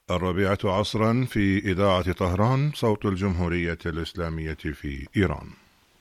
الرابعة عصرا في إذاعة طهران، صوت الجمهورية الإسلامية في إيران.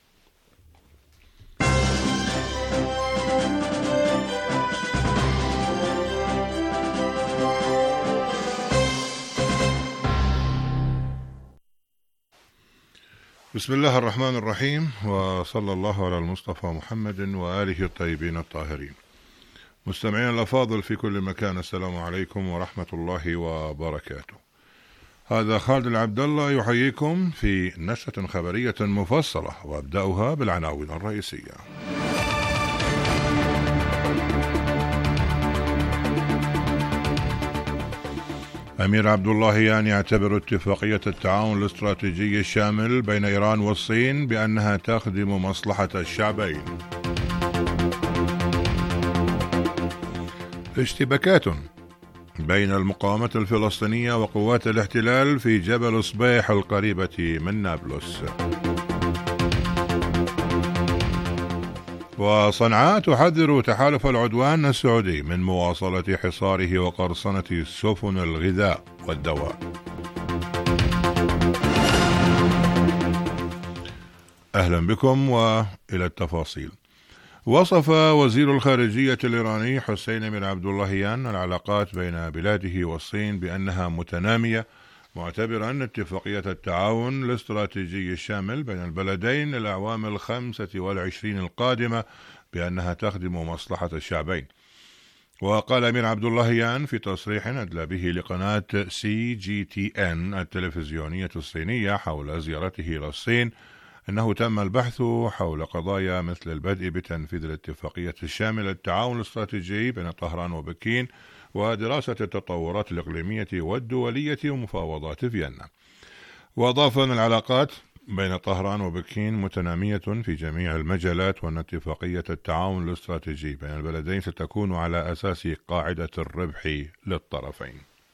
بسم الله الرحمن الرحيم، وصلى الله على المصطفى محمد وآله الطيبين الطاهرين. مستمعين الأفاضل في كل مكان، السلام عليكم ورحمة الله وبركاته. هذا خالد العبد الله يحييكم في نشرة خبرية مفصلة، وأبدأها بالعناوين الرئيسية. أمير عبد اللهيان يعتبر اتفاقية التعاون الاستراتيجي الشامل بين إيران والصين بأنها تخدم مصلحة الشعبين. اشتباكات بين المقاومة الفلسطينية وقوات الاحتلال في جبل صبيح القريبة من نابلس. وصنعاء تحذر تحالف العدوان السعودي من مواصلة حصاره وقرصنة سفن الغذاء والدواء. أهلا بكم وإلى التفاصيل. وصف وزير الخارجية الإيراني حسين بن عبد اللهيان العلاقات بين بلاده والصين بأنها متنامية، معتبرا اتفاقية التعاون الاستراتيجي الشامل بين البلدين الأعوام 25 القادمة بأنها تخدم مصلحة الشعبين. وقال أمير عبد اللهيان في تصريح أدلى به لقناة CGTN التلفزيونية الصينية حول زيارته إلى الصين أنه تم البحث حول قضايا مثل البدء بتنفيذ الاتفاقية الشاملة التعاون الاستراتيجي بين طهران وبكين، ودراسة التطورات الإقليمية والدولية ومفاوضات فيينا. وأضاف أن العلاقات بين طهران وبكين متنامية في جميع المجالات، وأن اتفاقية التعاون الاستراتيجي بين البلدين ستكون على أساس قاعدة الربح للطرفين.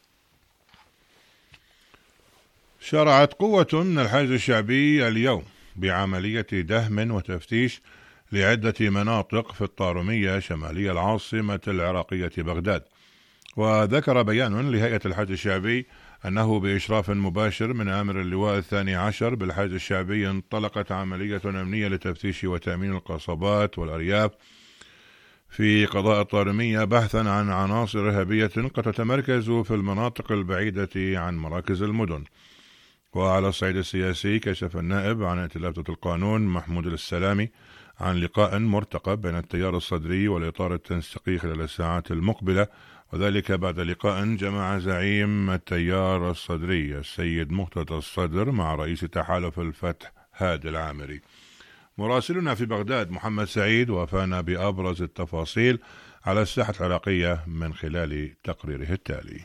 شرعت قوة من الحشد الشعبي اليوم بعملية دهم وتفتيش لعدة مناطق في الطارمية شمالية العاصمة العراقية بغداد. وذكر بيان لهيئة الحشد الشعبي أنه بإشراف مباشر من آمر اللواء 12 بالحشد الشعبي انطلقت عملية أمنية لتفتيش وتأمين القصبات والأرياف في قضاء الطارمية بحثا عن عناصر إرهابية قد تتمركز في المناطق البعيدة عن مراكز المدن. وعلى الصعيد السياسي، كشف النائب عن ائتلاف القانون محمود السلامي عن لقاء مرتقب بين التيار الصدري والإطار التنسيقي خلال الساعات المقبلة، وذلك بعد لقاء جمع زعيم التيار الصدري السيد مقتدى الصدر مع رئيس تحالف الفتح هادي العامري. مراسلنا في بغداد محمد سعيد وافانا بأبرز التفاصيل على الساحة العراقية من خلال تقريره التالي.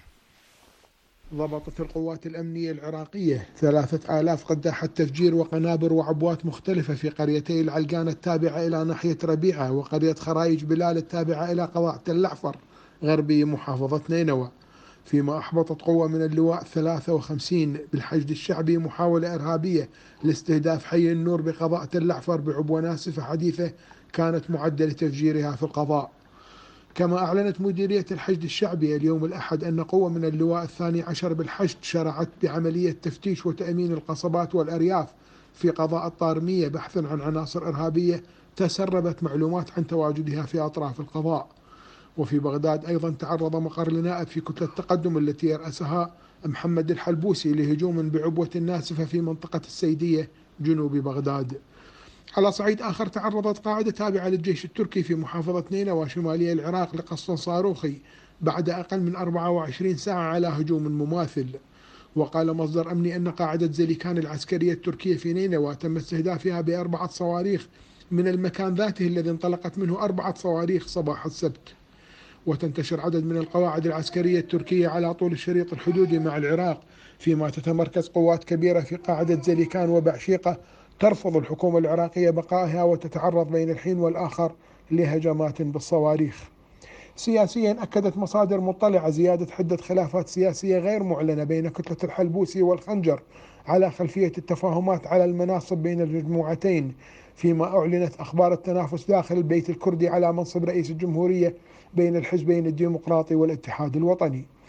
ضبطت القوات الأمنية العراقية 3000 قداحة تفجير وقنابر وعبوات مختلفة في قريتي العلقان التابعة إلى ناحية ربيعة وقرية خرايج بلال التابعة إلى قضاء تل أحفر غربي محافظة نينوى، فيما أحبطت قوة من اللواء 53 بالحشد الشعبي محاولة إرهابية لاستهداف حي النور بقضاء تل أحفر بعبوة ناسفة حديثة كانت معدة لتفجيرها في القضاء. كما أعلنت مديرية الحشد الشعبي اليوم الأحد أن قوة من اللواء 12 بالحشد شرعت بعملية تفتيش وتأمين القصبات والأرياف في قضاء الطارمية بحثا عن عناصر إرهابية تسربت معلومات عن تواجدها في أطراف القضاء. وفي بغداد أيضا تعرض مقر لنائب في كتلة التقدم التي يرأسها محمد الحلبوسي لهجوم بعبوة ناسفة في منطقة السيدية جنوب بغداد. على صعيد آخر، تعرضت قاعدة تابعة للجيش التركي في محافظة نينوى شمالية العراق لقصف صاروخي بعد أقل من 24 ساعة على هجوم مماثل. وقال مصدر أمني أن قاعدة زليكان العسكرية التركية في نينوى تم استهدافها ب4 صواريخ من المكان ذاته الذي انطلقت منه 4 صواريخ صباح السبت. وتنتشر عدد من القواعد العسكرية التركية على طول الشريط الحدودي مع العراق، فيما تتمركز قوات كبيرة في قاعدة زليكان وبعشيقة ترفض الحكومة العراقية بقائها وتتعرض بين الحين والآخر لهجمات بالصواريخ. سياسيا، أكدت مصادر مطلعة زيادة حدة خلافات سياسية غير معلنة بين كتلة الحلبوسي والخنجر على خلفية التفاهمات على المناصب بين المجموعتين، فيما أعلنت أخبار التنافس داخل البيت الكردي على منصب رئيس الجمهورية بين الحزبين الديمقراطي والاتحاد الوطني.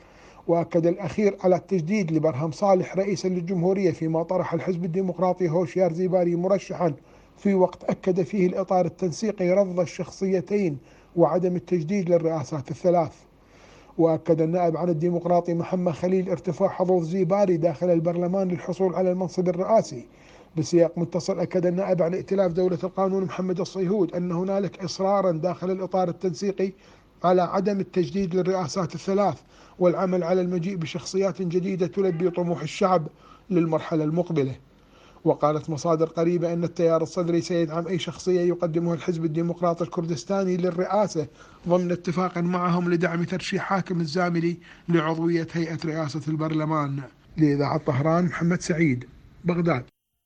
وأكد الأخير على التجديد لبرهم صالح رئيسا للجمهورية، فيما طرح الحزب الديمقراطي هوشيار زيباري مرشحا في وقت أكد فيه الإطار التنسيقي رفض الشخصيتين وعدم التجديد للرئاسات الثلاث. وأكد النائب عن الديمقراطي محمد خليل ارتفاع حظوظ زيباري داخل البرلمان للحصول على المنصب الرئاسي. بسياق متصل أكد النائب عن ائتلاف دولة القانون محمد الصيهود أن هنالك إصرارا داخل الإطار التنسيقي على عدم التجديد للرئاسات الثلاث، والعمل على المجيء بشخصيات جديدة تلبي طموح الشعب للمرحلة المقبلة. وقالت مصادر قريبة أن التيار الصدري سيدعم أي شخصية يقدمها الحزب الديمقراطي الكردستاني للرئاسة ضمن اتفاق معهم لدعم ترشيح حاكم الزاملي لعضوية هيئة رئاسة البرلمان. لإذاعة طهران، محمد سعيد، بغداد.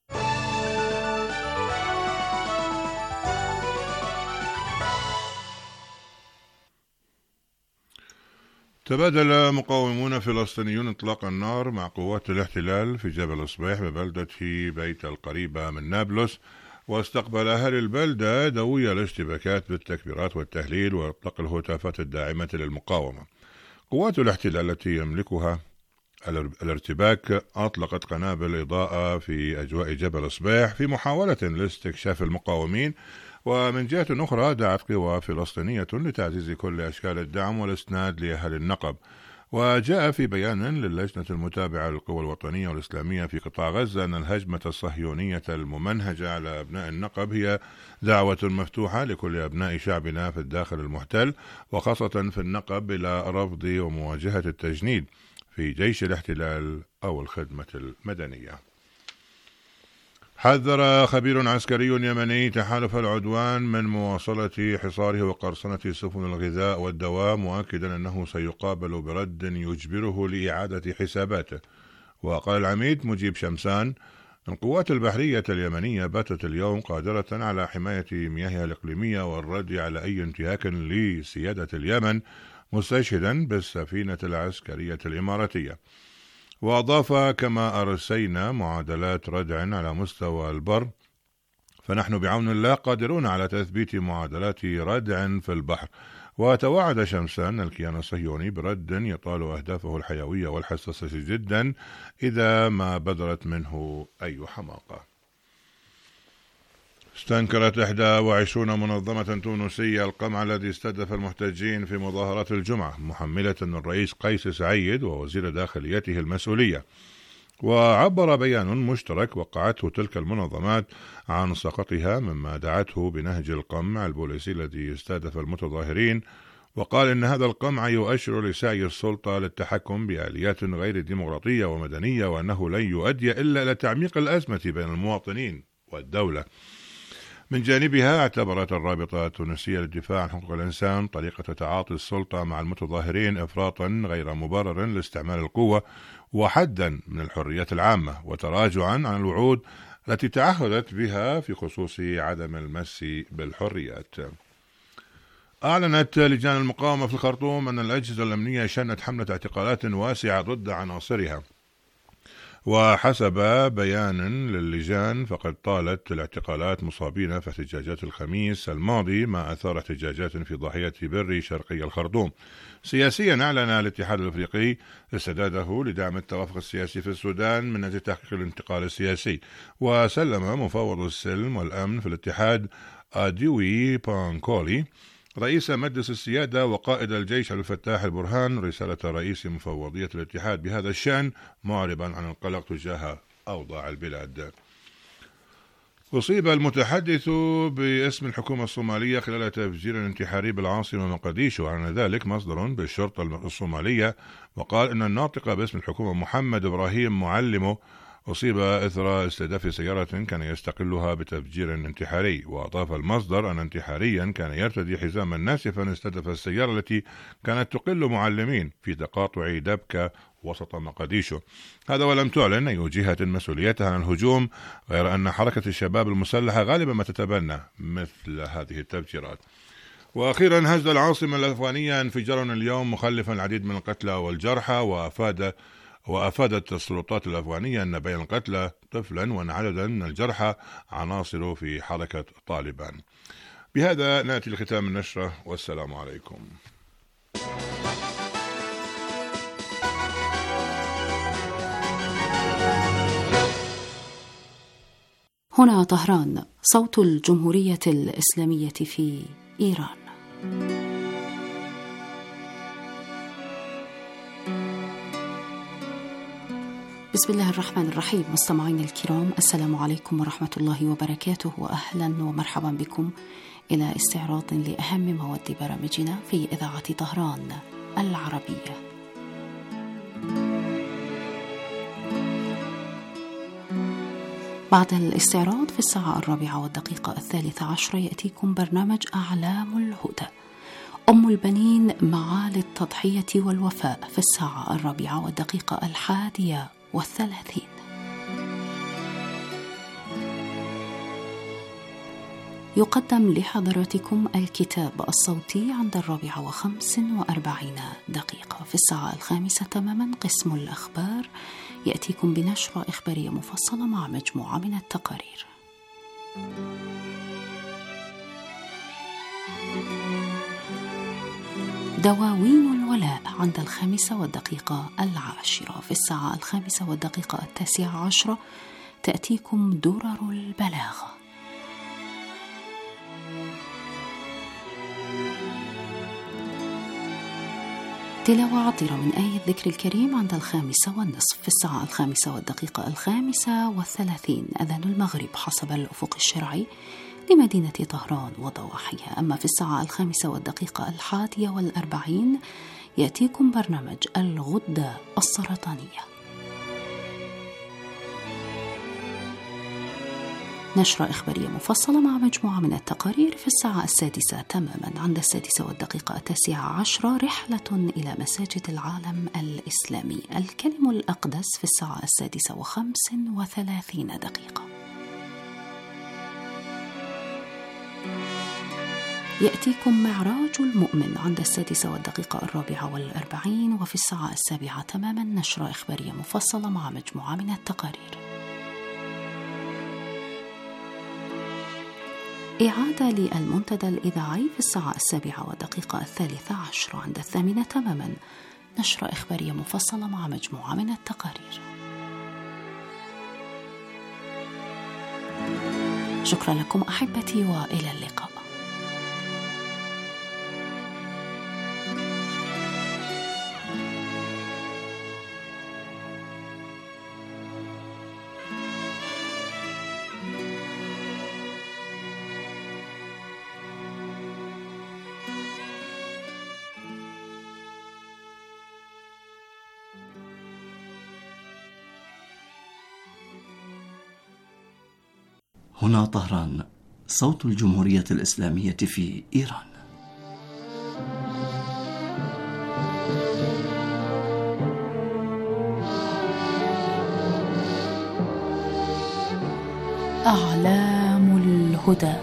تبادل مقاومون فلسطينيون إطلاق النار مع قوات الاحتلال في جبل صبيح ببلدة بيت القريبة من نابلس، واستقبل أهل البلدة دوي الاشتباكات بالتكبيرات والتهليل وإطلاق الهتافات الداعمة للمقاومة. قوات الاحتلال التي يملكها الارتباك أطلقت قنابل إضاءة في أجواء جبل صبيح في محاولة لاستكشاف المقاومين، ومن جهة أخرى دعت قوى فلسطينية لتعزيز كل أشكال الدعم والإسناد لأهل النقب. وجاء في بيان للجنة المتابعة للقوى الوطنية والإسلامية في قطاع غزة أن الهجمة الصهيونية الممنهجة على أبناء النقب هي دعوة مفتوحة لكل أبناء شعبنا في الداخل المحتل، وخاصة في النقب، إلى رفض ومواجهة التجنيد في جيش الاحتلال أو الخدمة المدنية. حذر خبير عسكري يمني تحالف العدوان من مواصلة حصاره وقرصنة سفن الغذاء والدواء، مؤكدا أنه سيقابل برد يجبره لإعادة حساباته. وقال العميد مجيب شمسان: القوات البحرية اليمنية باتت اليوم قادرة على حماية مياهها الإقليمية والرد على أي انتهاك لسيادة اليمن، مستشهدا بالسفينة العسكرية الإماراتية. وأضاف: كما أرسينا معادلات ردع على مستوى البر، فنحن بعون الله قادرون على تثبيت معادلات ردع في البحر. وتوعد شمسان الكيان الصهيوني برد يطال أهدافه الحيوية والحساسة جدا إذا ما بدرت منه أي حماقة. استنكرت 21 منظمة تونسية القمع الذي استهدف المحتجين في مظاهرات الجمعة، محملة الرئيس قيس سعيد ووزير داخليته المسؤولية. وعبر بيان مشترك وقعته تلك المنظمات عن سقطها مما دعته بنهج القمع البوليسي الذي استهدف المتظاهرين، وقال إن هذا القمع يؤشر لسعي السلطة للتحكم بآليات غير ديمقراطية ومدنية، وأنه لن يؤدي إلا إلى تعميق الأزمة بين المواطنين والدولة. من جانبها اعتبرت الرابطة التونسية للدفاع عن حقوق الإنسان طريقة تعاطي السلطة مع المتظاهرين إفراطا غير مبرر لاستعمال القوة وحدا من الحريات العامة، وتراجعا عن الوعود التي تعهدت بها في خصوص عدم المس بالحريات. أعلنت لجان المقاومة في الخرطوم أن الأجهزة الأمنية شنت حملة اعتقالات واسعة ضد عناصرها. وحسب بيان للجان فقد طالت الاعتقالات مصابين في احتجاجات الخميس الماضي، ما أثار احتجاجات في ضاحية بري شرقي الخرطوم. سياسيا أعلن الاتحاد الأفريقي استعداده لدعم التوافق السياسي في السودان من أجل تحقيق الانتقال السياسي. وسلم مفوض السلم والأمن في الاتحاد أديوي بانكولي رئيس مجلس السيادة وقائد الجيش عبد الفتاح البرهان رسالة رئيس مفوضية الاتحاد بهذا الشأن، معربا عن القلق تجاه أوضاع البلاد. أصيب المتحدث باسم الحكومة الصومالية خلال تفجير انتحاري بالعاصمة مقديشو، عن ذلك مصدر بالشرطة الصومالية، وقال إن الناطق باسم الحكومة محمد إبراهيم معلمه أصيب إثر استهداف سيارة كان يستقلها بتفجير انتحاري. وأضاف المصدر أن انتحاريا كان يرتدي حزاما ناسفا استهدف السيارة التي كانت تقل معلمين في تقاطع دبكة وسط مقديشو. هذا ولم تعلن أي جهة مسؤوليتها عن الهجوم، غير أن حركة الشباب المسلحة غالبا ما تتبنى مثل هذه التفجيرات. وأخيرا هز العاصمة الأفغانية انفجار اليوم مخلفا العديد من القتلى والجرحى، وأفادت السلطات الأفغانية أن بين القتلى طفلا وأن عددا من الجرحى عناصر في حركة طالبان. بهذا نأتي لختام النشرة، والسلام عليكم. هنا طهران، صوت الجمهورية الإسلامية في إيران. بسم الله الرحمن الرحيم. مستمعين الكرام، السلام عليكم ورحمة الله وبركاته، وأهلا ومرحبا بكم إلى استعراض لأهم مواد برامجنا في إذاعة طهران العربية. بعد الاستعراض في الساعة 4:13 يأتيكم برنامج أعلام الهدى، أم البنين معالي التضحية والوفاء في الساعة 4:31. يقدم لحضراتكم الكتاب الصوتي عند 4:45 في الساعة 5 تماما. قسم الأخبار يأتيكم بنشرة إخبارية مفصلة مع مجموعة من التقارير. دواوين الولاء عند 5:10 في الساعة 5:19 تأتيكم درر البلاغة. تلاوة عطرة من آية الذكر الكريم عند 5:30 في الساعة 5:35. أذان المغرب حسب الأفق الشرعي لمدينة طهران وضواحيها. أما في الساعة 5:41 يأتيكم برنامج الغدة السرطانية. نشرة إخبارية مفصلة مع مجموعة من التقارير في الساعة 6 تماما. عند 6:19 رحلة إلى مساجد العالم الإسلامي، الكلم الأقدس في الساعة 6:35. يأتيكم معراج المؤمن عند 6:44 وفي الساعة 7 تماما نشرة إخبارية مفصلة مع مجموعة من التقارير. إعادة للمنتدى الإذاعي في الساعة 7:13 عند 8 تماما نشرة إخبارية مفصلة مع مجموعة من التقارير. شكرا لكم أحبتي، وإلى اللقاء. هنا طهران، صوت الجمهورية الإسلامية في إيران. أعلام الهدى.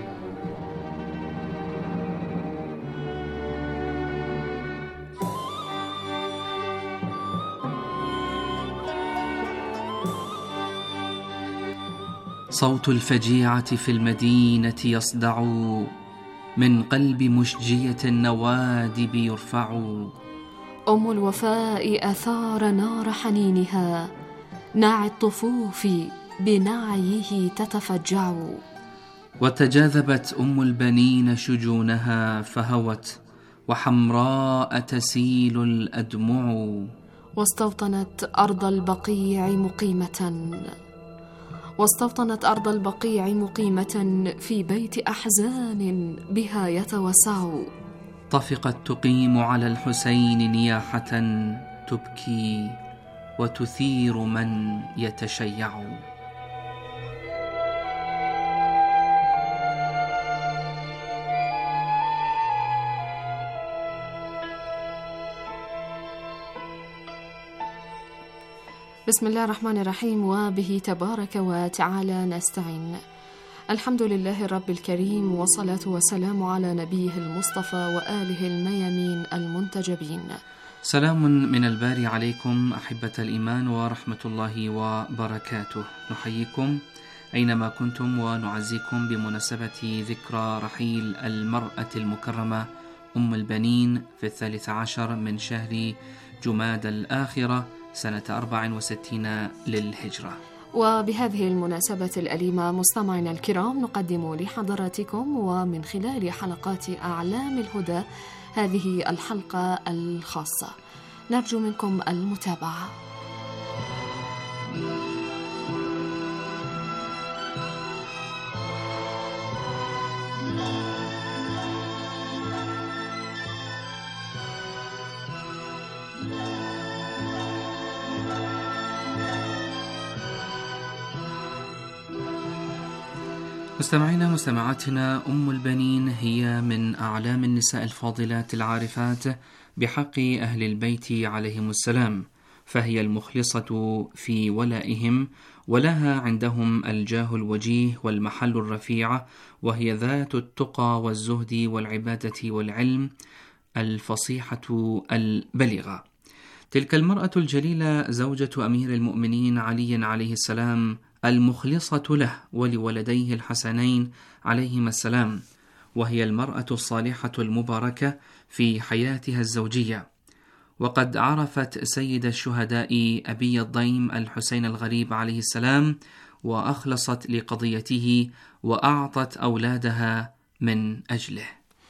صوت الفجيعة في المدينة يصدع، من قلب مشجية النوادب يرفع. أم الوفاء أثار نار حنينها، ناعي الطفوف بنعيه تتفجع. وتجاذبت أم البنين شجونها فهوت، وحمراء تسيل الأدمع. واستوطنت أرض البقيع مقيمة في بيت أحزان بها يتوسع. طفقت تقيم على الحسين نياحة تبكي وتثير من يتشيع. بسم الله الرحمن الرحيم، وبه تبارك وتعالى نستعين. الحمد لله رب الكريم، والصلاة والسلام على نبيه المصطفى وآله الميامين المنتجبين. سلام من الباري عليكم أحبة الإيمان ورحمة الله وبركاته. نحييكم أينما كنتم ونعزيكم بمناسبة ذكرى رحيل المرأة المكرمة أم البنين في 13 من شهر جماد الآخرة سنة 64 للهجرة. وبهذه المناسبة الأليمة مستمعينا الكرام نقدم لحضراتكم ومن خلال حلقات أعلام الهدى هذه الحلقة الخاصة، نرجو منكم المتابعة. مستمعينا مستمعاتنا، أم البنين هي من أعلام النساء الفاضلات العارفات بحق أهل البيت عليهم السلام، فهي المخلصة في ولائهم، ولها عندهم الجاه الوجيه والمحل الرفيع، وهي ذات التقى والزهد والعبادة والعلم الفصيحة البليغة. تلك المرأة الجليلة زوجة أمير المؤمنين علي عليه السلام، المخلصة له ولولديه الحسنين عليهما السلام، وهي المرأة الصالحة المباركة في حياتها الزوجية. وقد عرفت سيد الشهداء أبي الضيم الحسين الغريب عليه السلام، وأخلصت لقضيته وأعطت أولادها من أجله.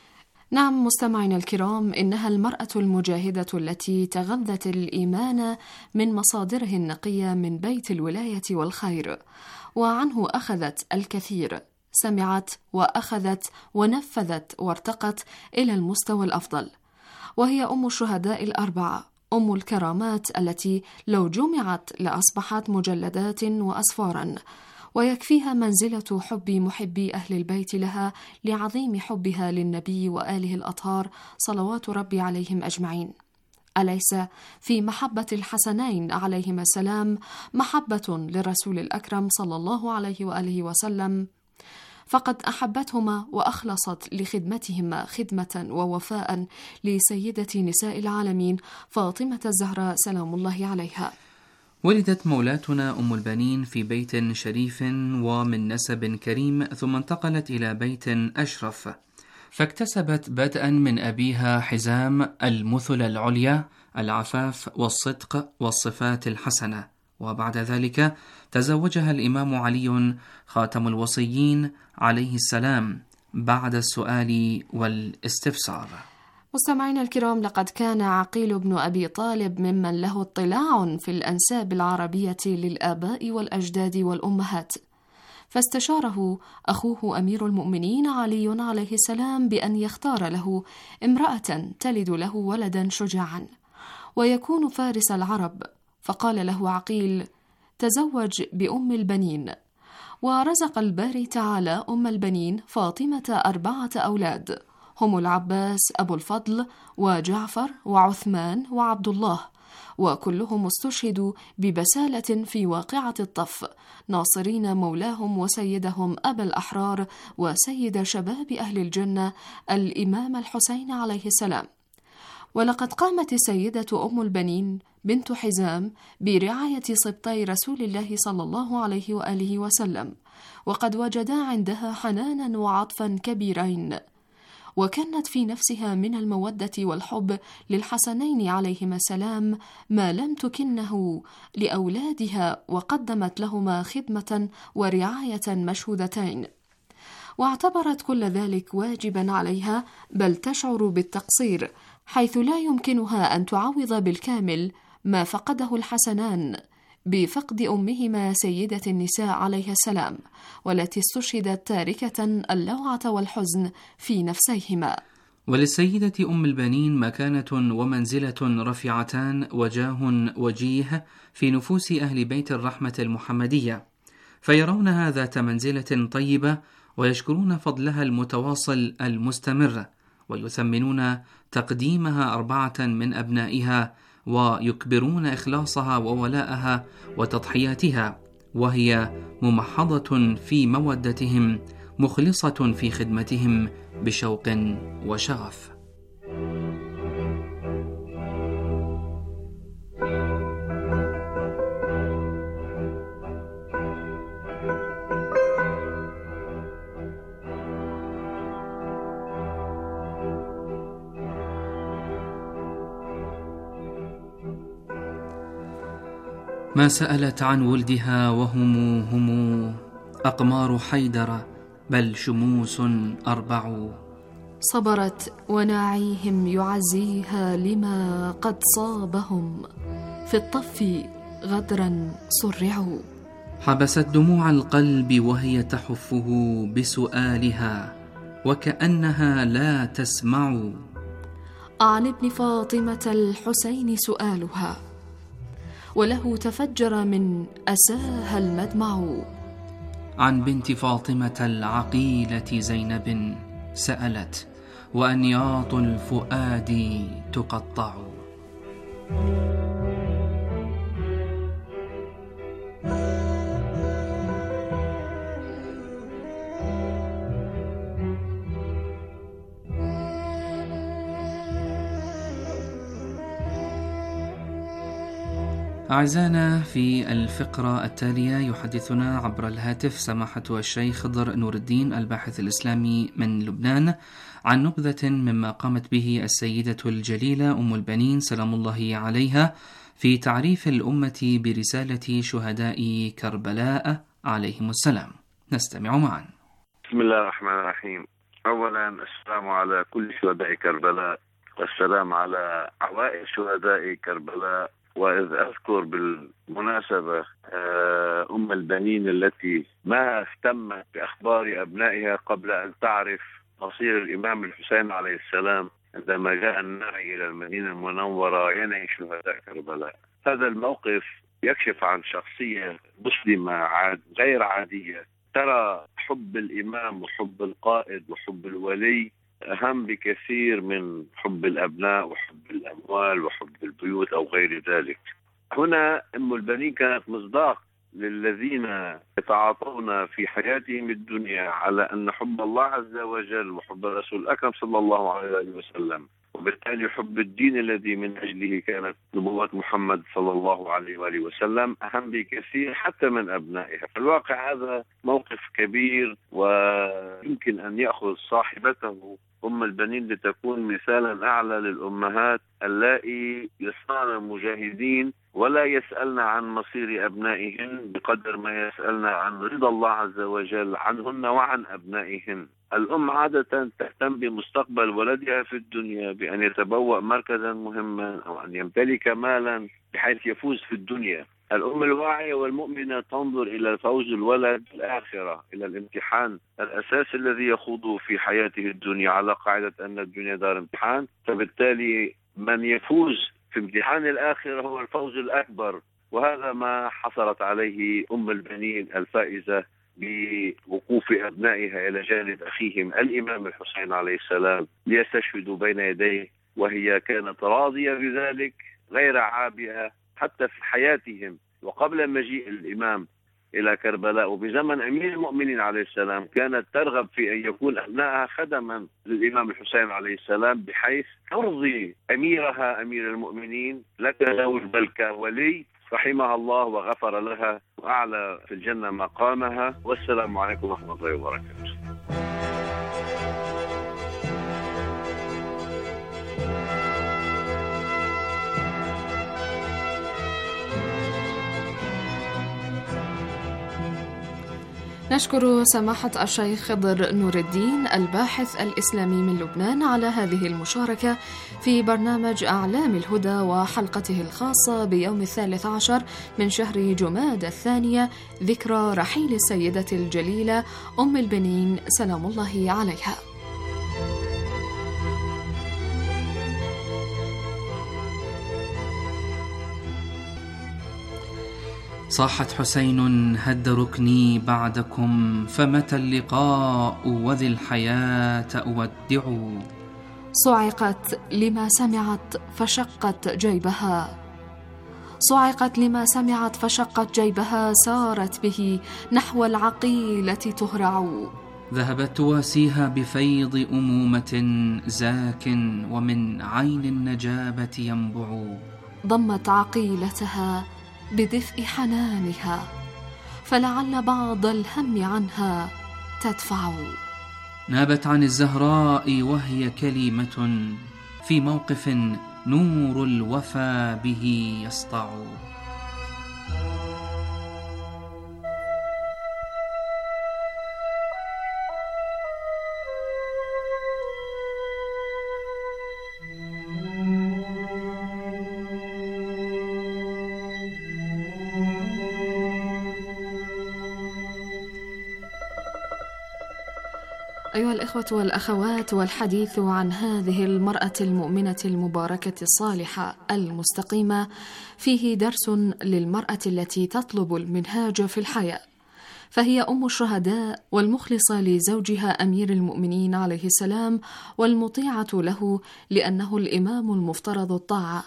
نعم مستمعينا الكرام، إنها المرأة المجاهدة التي تغذت الإيمان من مصادره النقية من بيت الولاية والخير، وعنه أخذت الكثير، سمعت وأخذت ونفذت وارتقت إلى المستوى الأفضل. وهي أم الشهداء الأربعة، أم الكرامات التي لو جمعت لأصبحت مجلدات وأسفارا، ويكفيها منزلة حب محبي أهل البيت لها لعظيم حبها للنبي وآله الأطهار صلوات ربي عليهم أجمعين. أليس في محبة الحسنين عليهما السلام محبة للرسول الأكرم صلى الله عليه وآله وسلم؟ فقد أحبتهما وأخلصت لخدمتهما خدمة ووفاء لسيدة نساء العالمين فاطمة الزهراء سلام الله عليها. ولدت مولاتنا أم البنين في بيت شريف ومن نسب كريم، ثم انتقلت إلى بيت أشرف، فاكتسبت بدءا من أبيها حزام المثل العليا، العفاف والصدق والصفات الحسنة، وبعد ذلك تزوجها الإمام علي خاتم الوصيين عليه السلام بعد السؤال والاستفسار. مستمعينا الكرام، لقد كان عقيل بن أبي طالب ممن له اطلاع في الأنساب العربية للآباء والأجداد والأمهات، فاستشاره أخوه أمير المؤمنين علي عليه السلام بأن يختار له امرأة تلد له ولدا شجاعا ويكون فارس العرب، فقال له عقيل: تزوج بأم البنين. ورزق الباري تعالى أم البنين فاطمة 4 أولاد، هم العباس أبو الفضل وجعفر وعثمان وعبد الله، وكلهم استشهدوا ببسالة في واقعة الطف، ناصرين مولاهم وسيدهم أبا الأحرار وسيد شباب أهل الجنة الإمام الحسين عليه السلام. ولقد قامت السيدة أم البنين بنت حزام برعاية سبطي رسول الله صلى الله عليه وآله وسلم، وقد وجدا عندها حنانا وعطفا كبيرين، وكانت في نفسها من المودة والحب للحسنين عليهما السلام ما لم تكنه لأولادها، وقدمت لهما خدمة ورعاية مشهودتين، واعتبرت كل ذلك واجبا عليها، بل تشعر بالتقصير حيث لا يمكنها أن تعوض بالكامل ما فقده الحسنان بفقد أمهما سيدة النساء عليها السلام، والتي استشهدت تاركة اللوعة والحزن في نفسيهما. وللسيدة أم البنين مكانة ومنزلة رفيعتان وجاه وجيه في نفوس أهل بيت الرحمة المحمدية، فيرونها ذات منزلة طيبة ويشكرون فضلها المتواصل المستمر، ويثمنون تقديمها 4 من أبنائها، ويكبرون إخلاصها وولاءها وتضحياتها، وهي ممحضة في مودتهم، مخلصة في خدمتهم بشوق وشغف. ما سألت عن ولدها هم أقمار حيدر بل شموس أربع. صبرت وناعيهم يعزيها لما قد صابهم، في الطف غدرا صرعوا. حبست دموع القلب وهي تحفه بسؤالها وكأنها لا تسمع. عن ابن فاطمة الحسين سؤالها، وله تفجر من أساها المدمع. عن بنت فاطمة العقيلة زينب سألت وأنياط الفؤاد تقطع. أعزائنا، في الفقرة التالية يحدثنا عبر الهاتف سماحة الشيخ خضر نور الدين الباحث الإسلامي من لبنان عن نبذة مما قامت به السيدة الجليلة أم البنين سلام الله عليها في تعريف الأمة برسالة شهداء كربلاء عليهم السلام. نستمع معا. بسم الله الرحمن الرحيم. أولا السلام على كل شهداء كربلاء، والسلام على عوائل شهداء كربلاء. وإذ أذكر بالمناسبة أم البنين التي ما اهتمت بأخبار أبنائها قبل أن تعرف مصير الإمام الحسين عليه السلام عندما جاء النعي إلى المدينة المنورة ينعي شهداء كربلاء. هذا الموقف يكشف عن شخصية مسلمة غير عادية، ترى حب الإمام وحب القائد وحب الولي أهم بكثير من حب الأبناء وحب الأموال وحب البيوت أو غير ذلك. هنا أم البنين كانت مصداق للذين يتعاطون في حياتهم الدنيا على أن حب الله عز وجل وحب الرسول الأكرم صلى الله عليه وسلم، وبالتالي حب الدين الذي من أجله كانت نبوة محمد صلى الله عليه وآله وسلم أهم بكثير حتى من أبنائها. في الواقع هذا موقف كبير ويمكن أن يأخذ صاحبته أم البنين لتكون مثالا أعلى للأمهات اللائي يصنعن المجاهدين ولا يسألن عن مصير أبنائهن بقدر ما يسألن عن رضا الله عز وجل عنهن وعن أبنائهن. الأم عادة تهتم بمستقبل ولدها في الدنيا بأن يتبوأ مركزا مهما أو أن يمتلك مالا بحيث يفوز في الدنيا. الأم الواعية والمؤمنة تنظر إلى فوز الولد في الآخرة، إلى الامتحان الأساسي الذي يخوضه في حياته الدنيا على قاعدة أن الدنيا دار امتحان، فبالتالي من يفوز في امتحان الآخرة هو الفوز الأكبر. وهذا ما حصلت عليه أم البنين الفائزة بوقوف أبنائها إلى جانب أخيهم الإمام الحسين عليه السلام ليستشهدوا بين يديه، وهي كانت راضية بذلك غير عابئة حتى في حياتهم. وقبل مجيء الإمام إلى كربلاء وبزمن أمير المؤمنين عليه السلام كانت ترغب في أن يكون أبنائها خدما للإمام الحسين عليه السلام بحيث ترضي أميرها أمير المؤمنين لك زوج بل كولي رحمها الله وغفر لها وأعلى في الجنة مقامها. والسلام عليكم ورحمة الله وبركاته. نشكر سماحة الشيخ خضر نور الدين الباحث الإسلامي من لبنان على هذه المشاركة في برنامج أعلام الهدى وحلقته الخاصة بيوم 13 من شهر جمادى الثانية، ذكرى رحيل السيدة الجليلة أم البنين سلام الله عليها. صاحت حسين هد ركني بعدكم، فمتى اللقاء وذي الحياة أودع. صعقت لما سمعت فشقت جيبها، صعقت لما سمعت فشقت جيبها، سارت به نحو العقيلة تهرع. ذهبت تواسيها بفيض أمومة زاك، ومن عين النجابة ينبع. ضمت عقيلتها بدفء حنانها، فلعل بعض الهم عنها تدفع. نابت عن الزهراء وهي كلمة، في موقف نور الوفا به يسطع. أيها الإخوة والأخوات، والحديث عن هذه المرأة المؤمنة المباركة الصالحة المستقيمة فيه درس للمرأة التي تطلب المنهاج في الحياة، فهي أم الشهداء والمخلصة لزوجها أمير المؤمنين عليه السلام، والمطيعة له لأنه الإمام المفترض الطاعة،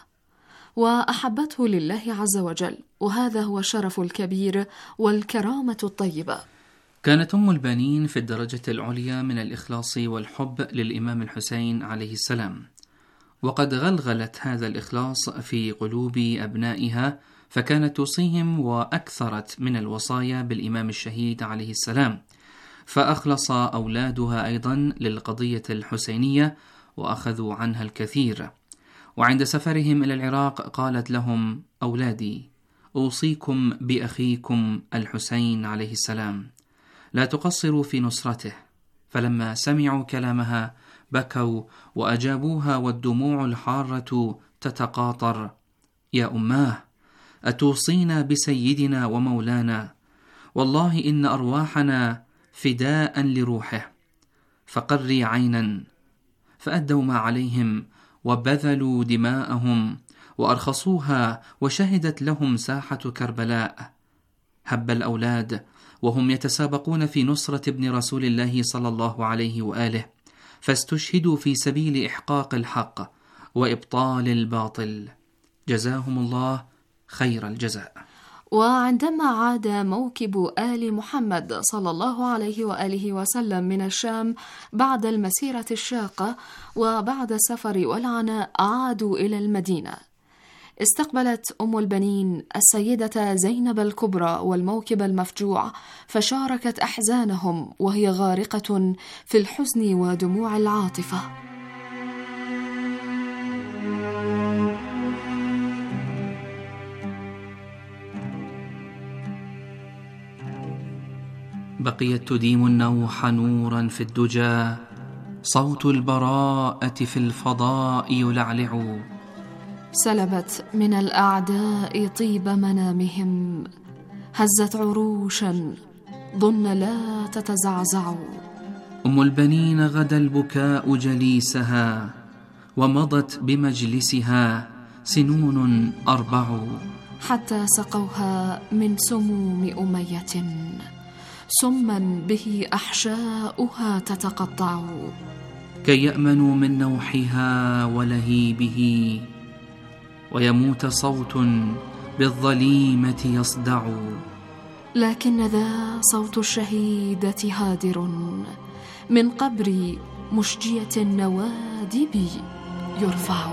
وأحبته لله عز وجل، وهذا هو الشرف الكبير والكرامة الطيبة. كانت أم البنين في الدرجة العليا من الإخلاص والحب للإمام الحسين عليه السلام، وقد غلغلت هذا الإخلاص في قلوب أبنائها، فكانت توصيهم وأكثرت من الوصايا بالإمام الشهيد عليه السلام، فأخلص أولادها أيضا للقضية الحسينية وأخذوا عنها الكثير. وعند سفرهم إلى العراق قالت لهم: أولادي، أوصيكم بأخيكم الحسين عليه السلام، لا تقصروا في نصرته. فلما سمعوا كلامها بكوا وأجابوها والدموع الحارة تتقاطر: يا أماه، أتوصينا بسيدنا ومولانا، والله إن أرواحنا فداء لروحه، فقري عينا. فأدوا ما عليهم وبذلوا دماءهم وأرخصوها، وشهدت لهم ساحة كربلاء. هب الأولاد وهم يتسابقون في نصرة ابن رسول الله صلى الله عليه وآله، فاستشهدوا في سبيل إحقاق الحق وإبطال الباطل، جزاهم الله خير الجزاء. وعندما عاد موكب آل محمد صلى الله عليه وآله وسلم من الشام بعد المسيرة الشاقة وبعد السفر والعناء، عادوا إلى المدينة. استقبلت أم البنين السيدة زينب الكبرى والموكب المفجوع، فشاركت أحزانهم وهي غارقة في الحزن ودموع العاطفة. بقيت تديم النوح نورا في الدجى، صوت البراءة في الفضاء يلعلع. سلبت من الأعداء طيب منامهم، هزت عروشا ظن لا تتزعزع. أم البنين غدا البكاء جليسها، ومضت بمجلسها سنون 4، حتى سقوها من سموم أمية، سما به أحشاؤها تتقطع. كي يأمنوا من نوحها ولهيبه، ويموت صوت بالظليمة يصدع. لكن ذا صوت الشهيدة هادر من قبر مشجية النوادب يرفع.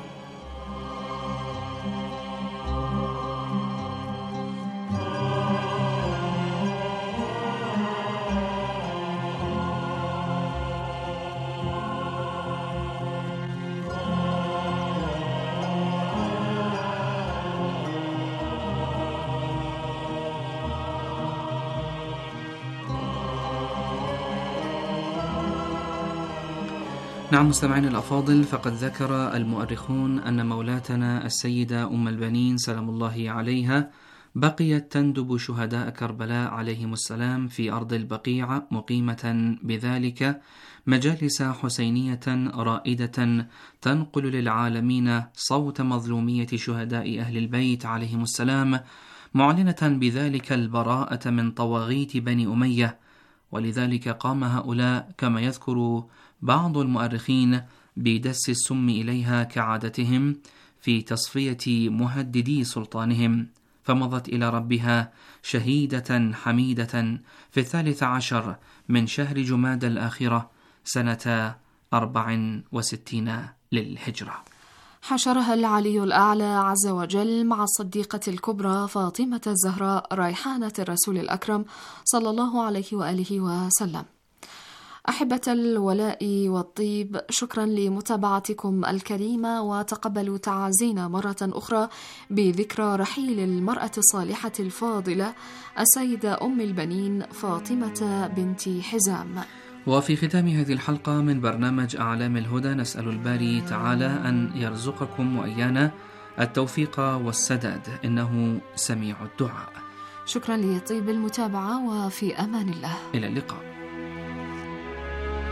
نعم مستمعين الأفاضل، فقد ذكر المؤرخون أن مولاتنا السيدة أم البنين سلام الله عليها بقيت تندب شهداء كربلاء عليهم السلام في أرض البقيع، مقيمة بذلك مجالس حسينية رائدة تنقل للعالمين صوت مظلومية شهداء أهل البيت عليهم السلام، معلنة بذلك البراءة من طواغيت بني أمية. ولذلك قام هؤلاء كما يذكر بعض المؤرخين بدس السم إليها كعادتهم في تصفية مهددي سلطانهم، فمضت إلى ربها شهيدة حميدة في 13 من شهر جماد الآخرة سنة 64 للهجرة. حشرها العلي الأعلى عز وجل مع الصديقة الكبرى فاطمة الزهراء ريحانة الرسول الأكرم صلى الله عليه وآله وسلم. أحبة الولاء والطيب، شكرا لمتابعتكم الكريمة، وتقبلوا تعازينا مرة أخرى بذكرى رحيل المرأة الصالحة الفاضلة السيدة أم البنين فاطمة بنت حزام. وفي ختام هذه الحلقة من برنامج أعلام الهدى نسأل الباري تعالى أن يرزقكم وإيانا التوفيق والسداد، إنه سميع الدعاء. شكرا لطيب المتابعة، وفي أمان الله. إلى اللقاء.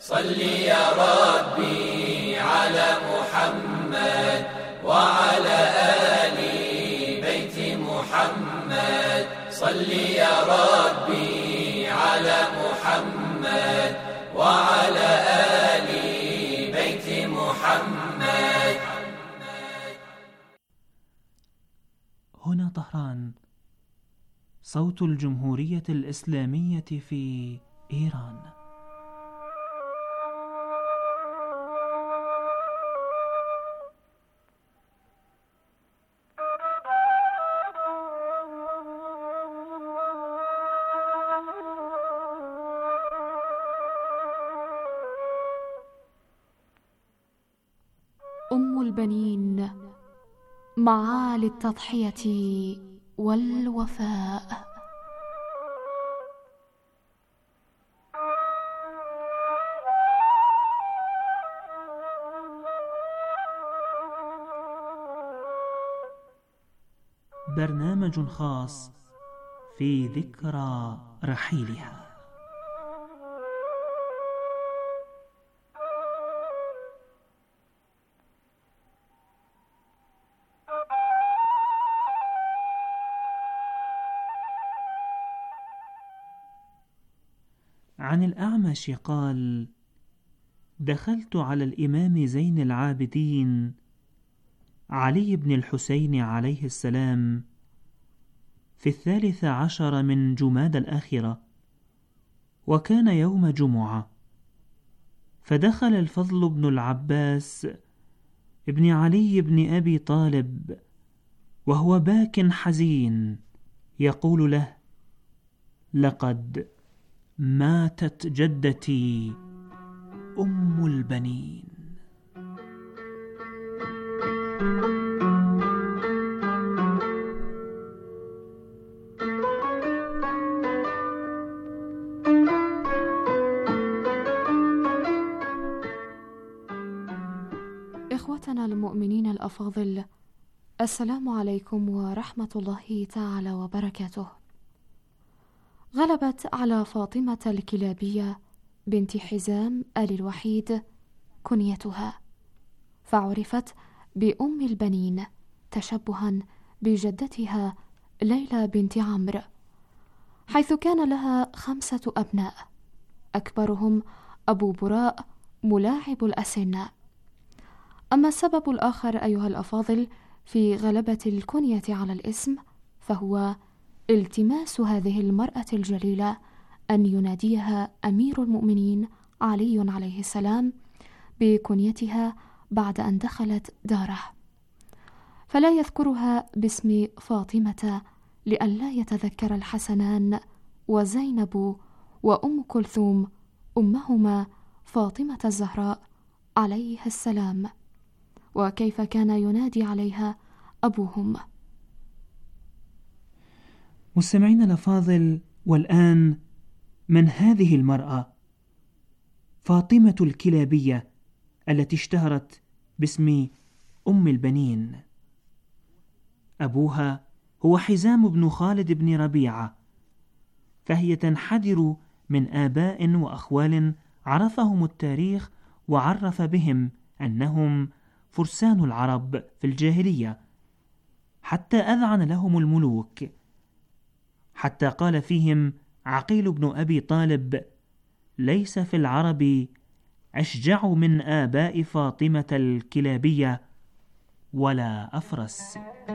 صل يا ربي على محمد وعلى آل بيت محمد. صل يا ربي على محمد وعلى آل بيت محمد. هنا طهران، صوت الجمهورية الإسلامية في إيران. أم البنين، معالي التضحية والوفاء. برنامج خاص في ذكرى رحيلها. عن الأعمش قال: دخلت على الإمام زين العابدين علي بن الحسين عليه السلام في 13 من جماد الآخرة، وكان يوم جمعة، فدخل الفضل بن العباس ابن علي بن أبي طالب وهو باك حزين يقول له: لقد ماتت جدتي أم البنين. إخوتنا المؤمنين الأفاضل، السلام عليكم ورحمة الله تعالى وبركاته. غلبت على فاطمة الكلابية بنت حزام آل الوحيد كنيتها، فعرفت بأم البنين تشبها بجدتها ليلى بنت عمرو، حيث كان لها 5 أبناء، أكبرهم أبو براء ملاعب الأسنة. أما السبب الآخر أيها الأفاضل في غلبة الكنية على الاسم، فهو التماس هذه المرأة الجليلة أن يناديها أمير المؤمنين علي عليه السلام بكنيتها بعد أن دخلت داره، فلا يذكرها باسم فاطمة لئلا يتذكر الحسنان وزينب وأم كلثوم أمهما فاطمة الزهراء عليه السلام، وكيف كان ينادي عليها أبوهم. مستمعين الأفاضل، والآن من هذه المرأة فاطمة الكلابية التي اشتهرت باسم أم البنين؟ أبوها هو حزام بن خالد بن ربيعة، فهي تنحدر من آباء وأخوال عرفهم التاريخ وعرف بهم أنهم فرسان العرب في الجاهلية، حتى أذعن لهم الملوك، حتى قال فيهم عقيل بن أبي طالب: ليس في العرب أشجع من آباء فاطمة الكلابية ولا أفرس.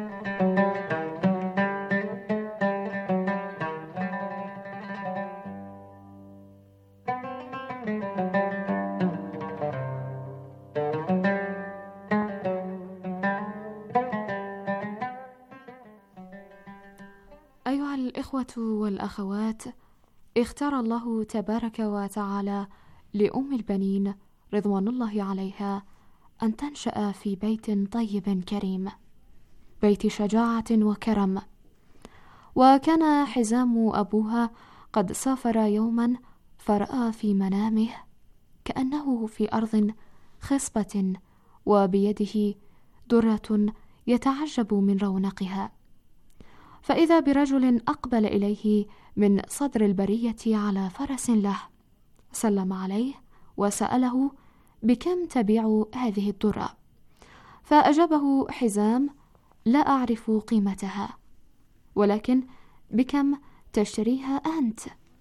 أيها الإخوة والأخوات، اختار الله تبارك وتعالى لأم البنين رضوان الله عليها أن تنشأ في بيت طيب كريم، بيت شجاعة وكرم. وكان حزام أبوها قد سافر يوما فرأى في منامه كأنه في أرض خصبة وبيده درة يتعجب من رونقها، فإذا برجل أقبل إليه من صدر البرية على فرس له، سلم عليه وسأله: بكم تبيع هذه الدرة؟ فأجابه حزام: لا أعرف قيمتها، ولكن بكم تشتريها أنت؟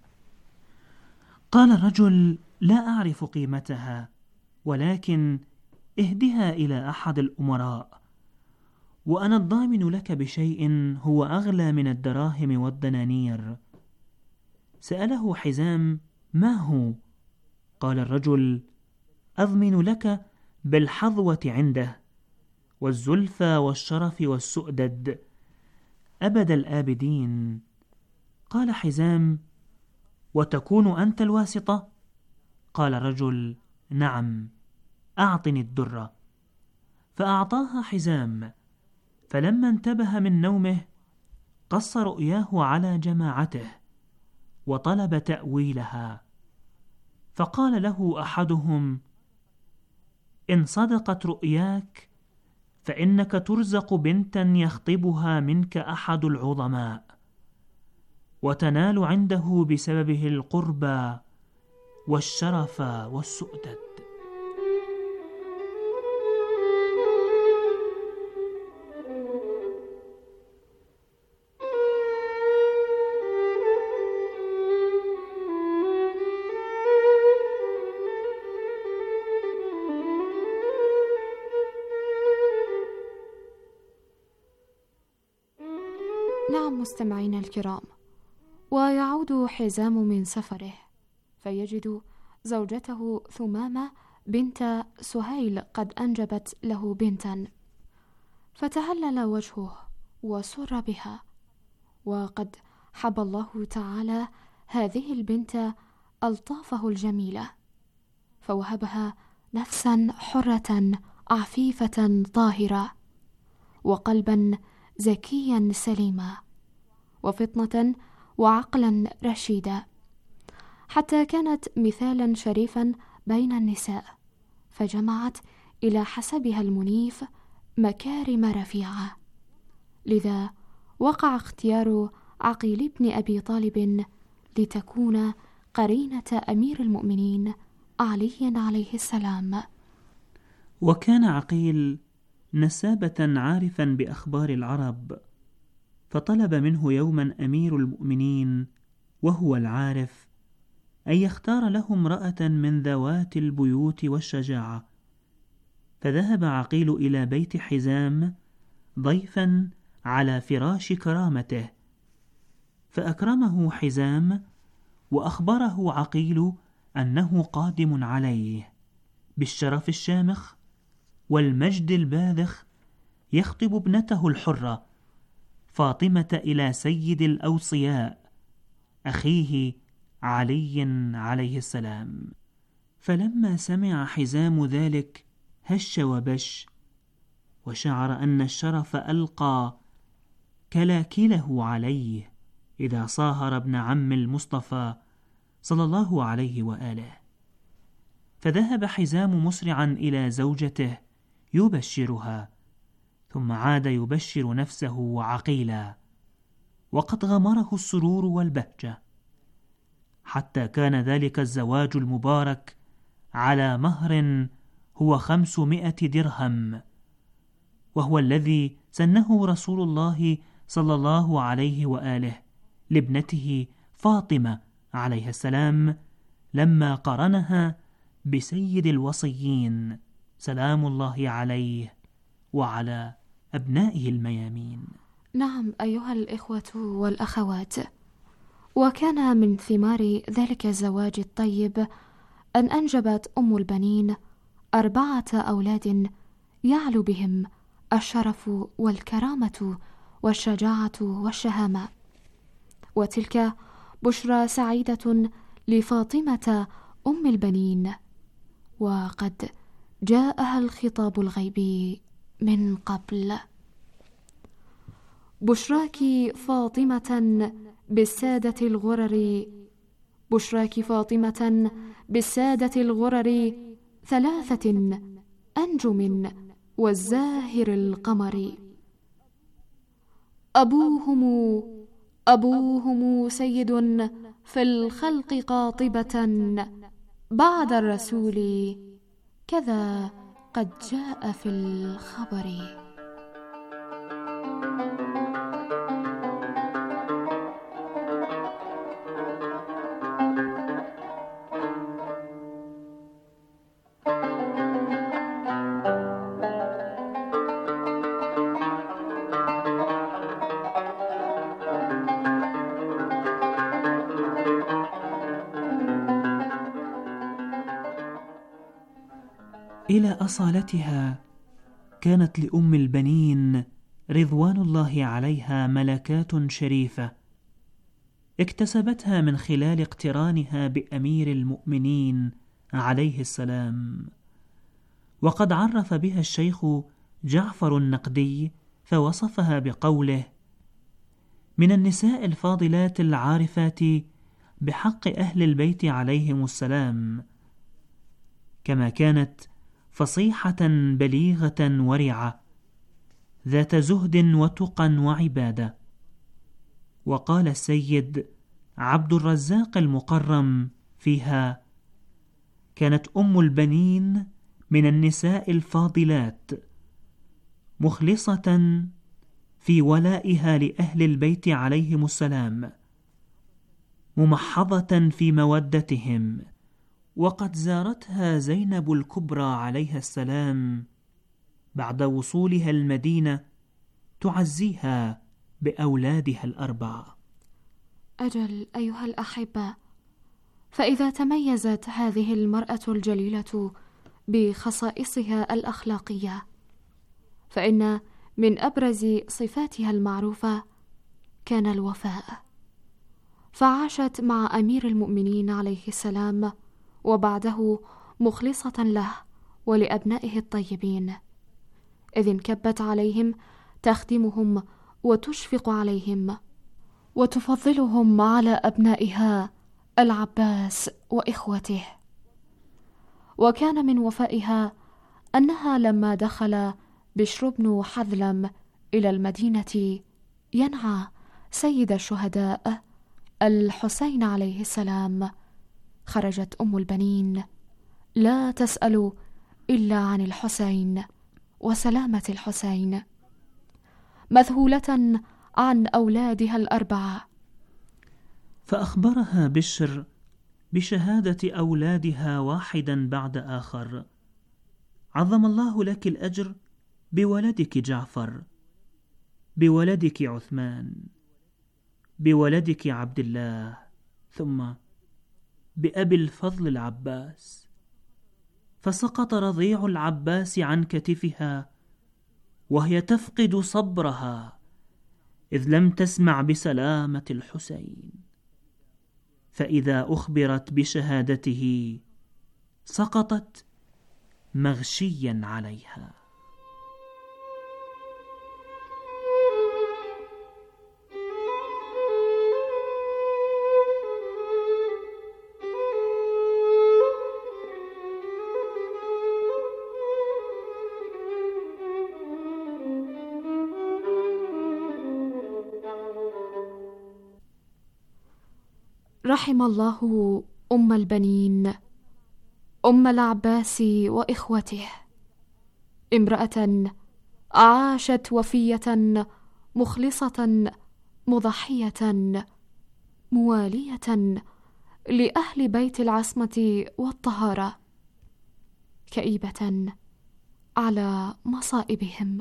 قال الرجل: لا أعرف قيمتها، ولكن اهدها إلى أحد الأمراء، وأنا الضامن لك بشيء هو أغلى من الدراهم والدنانير. سأله حزام: ما هو؟ قال الرجل: أضمن لك بالحظوة عنده، والزلفى والشرف والسؤدد أبد الآبدين. قال حزام: وتكون أنت الواسطة؟ قال الرجل: نعم، أعطني الدرة. فأعطاها حزام، فلما انتبه من نومه قص رؤياه على جماعته وطلب تأويلها، فقال له أحدهم: إن صدقت رؤياك فإنك ترزق بنتا يخطبها منك أحد العظماء، وتنال عنده بسببه القربى والشرف والسؤدد. نعم مستمعينا الكرام، ويعود حزام من سفره فيجد زوجته ثمامة بنت سهيل قد أنجبت له بنتا، فتهلل وجهه وسر بها، وقد حب الله تعالى هذه البنت ألطافه الجميلة، فوهبها نفسا حرة عفيفة طاهرة، وقلبا زكيا سليما، وفطنة وعقلا رشيدا، حتى كانت مثالا شريفا بين النساء، فجمعت إلى حسبها المنيف مكارم رفيعة. لذا وقع اختيار عقيل بن أبي طالب لتكون قرينة أمير المؤمنين علي عليه السلام. وكان عقيل نسابة عارفا بأخبار العرب، فطلب منه يوما أمير المؤمنين وهو العارف أن يختار له امرأة من ذوات البيوت والشجاعة. فذهب عقيل إلى بيت حزام ضيفا على فراش كرامته، فأكرمه حزام وأخبره عقيل أنه قادم عليه بالشرف الشامخ والمجد الباذخ، يخطب ابنته الحرة فاطمة إلى سيد الأوصياء أخيه علي عليه السلام. فلما سمع حزام ذلك هش وبش، وشعر أن الشرف ألقى كلاكله عليه إذا صاهر ابن عم المصطفى صلى الله عليه وآله. فذهب حزام مسرعا إلى زوجته يبشرها، ثم عاد يبشر نفسه وعقيلا، وقد غمره السرور والبهجة، حتى كان ذلك الزواج المبارك على مهر هو 500 درهم، وهو الذي سنه رسول الله صلى الله عليه وآله لابنته فاطمة عليه السلام لما قرنها بسيد الوصيين سلام الله عليه وعلى أبنائه الميامين. نعم أيها الإخوة والأخوات، وكان من ثمار ذلك الزواج الطيب أن أنجبت أم البنين 4 أولاد يعلو بهم الشرف والكرامة والشجاعة والشهامة، وتلك بشرى سعيدة لفاطمة أم البنين، وقد جاءها الخطاب الغيبي من قبل. بشراك فاطمة بالسادة الغرر، بشراك فاطمة بالسادة الغرر 3 أنجم والزاهر القمر. أبوهم سيد في الخلق قاطبة، بعد الرسول كذا قد جاء في الخبر. إلى أصالتها كانت لأم البنين رضوان الله عليها ملكات شريفة اكتسبتها من خلال اقترانها بأمير المؤمنين عليه السلام، وقد عرف بها الشيخ جعفر النقدي فوصفها بقوله: من النساء الفاضلات العارفات بحق أهل البيت عليهم السلام، كما كانت فصيحة بليغة ورعة ذات زهد وتقى وعبادة. وقال السيد عبد الرزاق المقرم فيها: كانت أم البنين من النساء الفاضلات مخلصة في ولائها لأهل البيت عليهم السلام، ممحضة في مودتهم. وقد زارتها زينب الكبرى عليها السلام بعد وصولها المدينة تعزيها بأولادها الأربعة. أجل أيها الأحبة، فإذا تميزت هذه المرأة الجليلة بخصائصها الأخلاقية، فإن من أبرز صفاتها المعروفة كان الوفاء، فعاشت مع أمير المؤمنين عليه السلام وبعده مخلصة له ولأبنائه الطيبين، إذ انكبت عليهم تخدمهم وتشفق عليهم وتفضلهم على أبنائها العباس وإخوته. وكان من وفائها أنها لما دخل بشر بن حذلم إلى المدينة ينعى سيد الشهداء الحسين عليه السلام، خرجت أم البنين لا تسأل إلا عن الحسين وسلامة الحسين، مذهولة عن أولادها الأربعة. فأخبرها بشر بشهادة أولادها واحدا بعد آخر: عظم الله لك الأجر بولدك جعفر، بولدك عثمان، بولدك عبد الله، ثم بأبي الفضل العباس. فسقط رضيع العباس عن كتفها وهي تفقد صبرها، إذ لم تسمع بسلامة الحسين، فإذا أخبرت بشهادته سقطت مغشيا عليها. رحم الله أم البنين أم العباس وإخوته، امرأة عاشت وفية مخلصة مضحية موالية لأهل بيت العصمة والطهارة، كئيبة على مصائبهم.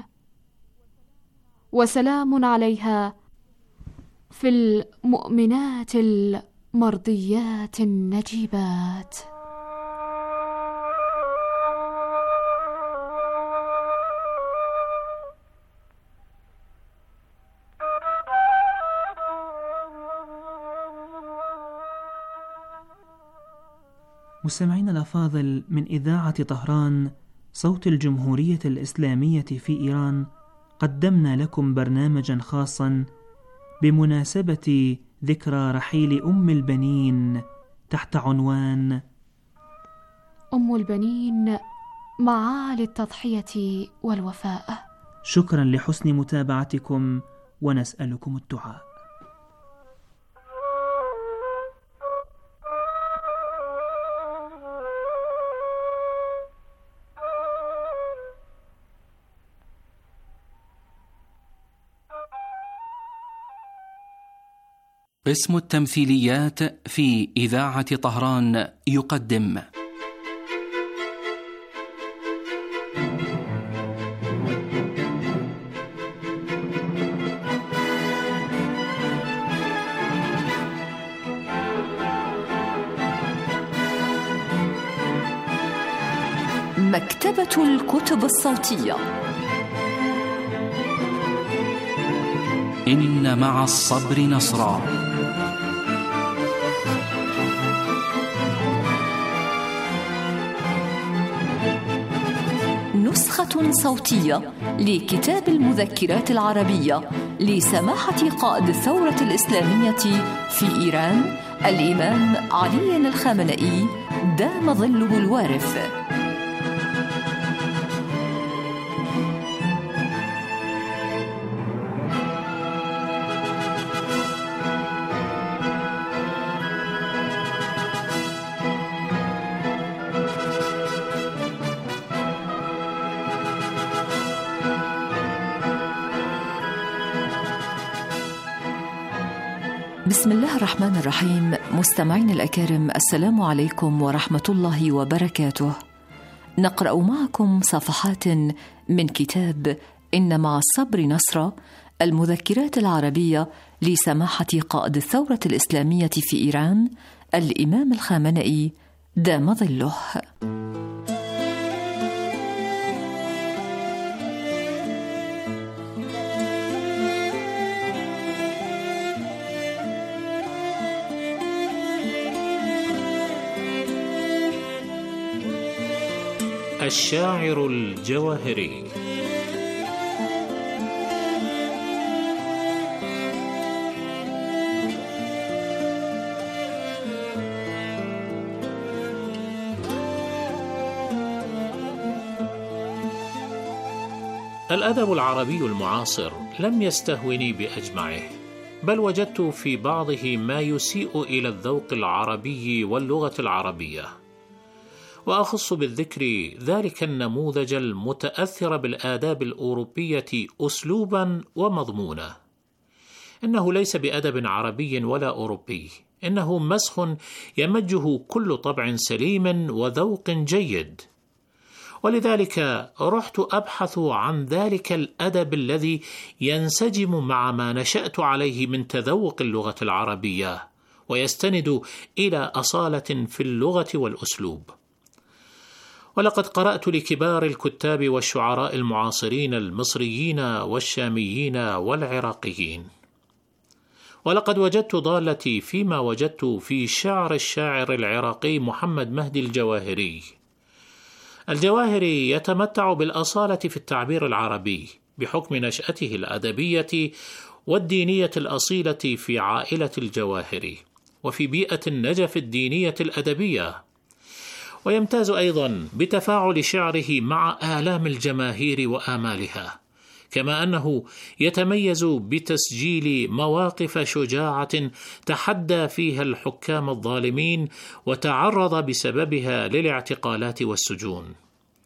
وسلام عليها في المؤمنات المرضيات النجيبات. مستمعين الأفاضل، من إذاعة طهران صوت الجمهورية الإسلامية في إيران، قدمنا لكم برنامجا خاصا بمناسبة ذكرى رحيل أم البنين تحت عنوان أم البنين معالي التضحية والوفاء. شكرا لحسن متابعتكم ونسألكم الدعاء. قسم التمثيليات في إذاعة طهران يقدم مكتبة الكتب الصوتية. إن مع الصبر نصرا. نسخة صوتية لكتاب المذكرات العربية لسماحة قائد الثورة الإسلامية في إيران الإمام علي الخامنئي دام ظله الوارث. بسم الله الرحمن الرحيم. مستمعين الأكارم، السلام عليكم ورحمة الله وبركاته. نقرأ معكم صفحات من كتاب إن مع الصبر نصرا، المذكرات العربية لسماحة قائد الثورة الإسلامية في إيران الإمام الخامنئي دام ظله. الشاعر الجواهري. الأدب العربي المعاصر لم يستهوني بأجمعه، بل وجدت في بعضه ما يسيء إلى الذوق العربي واللغة العربية، وأخص بالذكر ذلك النموذج المتأثر بالآداب الأوروبية أسلوبا ومضمونا. إنه ليس بأدب عربي ولا أوروبي، إنه مسخ يمجه كل طبع سليم وذوق جيد. ولذلك رحت أبحث عن ذلك الأدب الذي ينسجم مع ما نشأت عليه من تذوق اللغة العربية، ويستند إلى أصالة في اللغة والأسلوب. ولقد قرأت لكبار الكتاب والشعراء المعاصرين المصريين والشاميين والعراقيين، ولقد وجدت ضالتي فيما وجدت في شعر الشاعر العراقي محمد مهدي الجواهري. الجواهري يتمتع بالأصالة في التعبير العربي بحكم نشأته الأدبية والدينية الأصيلة في عائلة الجواهري وفي بيئة النجف الدينية الأدبية، ويمتاز أيضا بتفاعل شعره مع آلام الجماهير وآمالها، كما أنه يتميز بتسجيل مواقف شجاعة تحدى فيها الحكام الظالمين وتعرض بسببها للاعتقالات والسجون.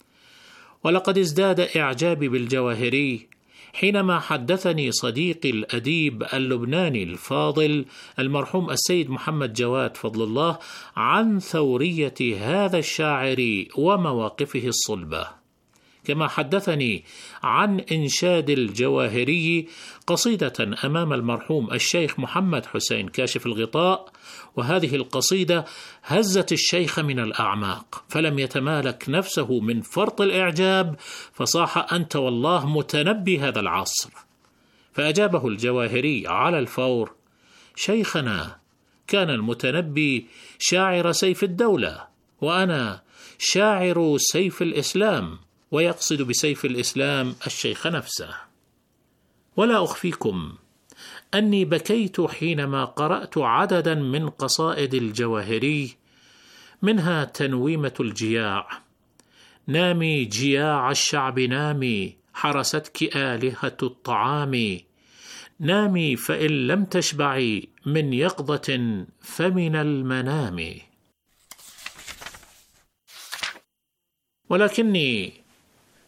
ولقد ازداد إعجابي بالجواهري حينما حدثني صديقي الأديب اللبناني الفاضل المرحوم السيد محمد جواد فضل الله عن ثورية هذا الشاعر ومواقفه الصلبة، كما حدثني عن إنشاد الجواهري قصيدة أمام المرحوم الشيخ محمد حسين كاشف الغطاء، وهذه القصيدة هزت الشيخ من الأعماق فلم يتمالك نفسه من فرط الإعجاب، فصاح: أنت والله متنبي هذا العصر. فأجابه الجواهري على الفور: شيخنا، كان المتنبي شاعر سيف الدولة، وأنا شاعر سيف الإسلام، ويقصد بسيف الإسلام الشيخ نفسه. ولا أخفيكم أني بكيت حينما قرأت عددا من قصائد الجواهري، منها تنويمة الجياع: نامي جياع الشعب نامي، حرستك آلهة الطعام، نامي فإن لم تشبعي من يقظة فمن المنام. ولكني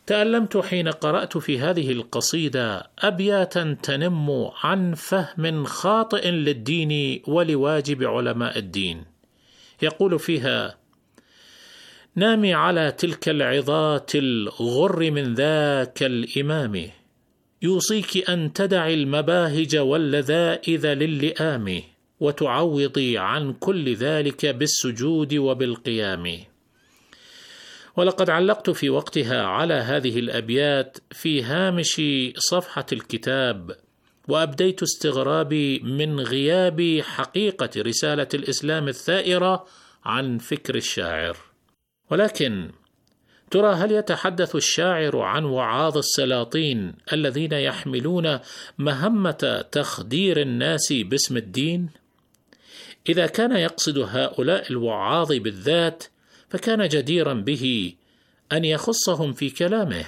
تألمت حين قرأت في هذه القصيدة أبياتا تنم عن فهم خاطئ للدين ولواجب علماء الدين. يقول فيها: نامي على تلك العظات الغر من ذاك الإمام، يوصيك أن تدعي المباهج واللذائذ للئام، وتعوضي عن كل ذلك بالسجود وبالقيام. ولقد علقت في وقتها على هذه الأبيات في هامش صفحة الكتاب، وأبديت استغرابي من غياب حقيقة رسالة الإسلام الثائرة عن فكر الشاعر. ولكن ترى، هل يتحدث الشاعر عن وعاظ السلاطين الذين يحملون مهمة تخدير الناس باسم الدين؟ إذا كان يقصد هؤلاء الوعاظ بالذات، فكان جديرا به أن يخصهم في كلامه.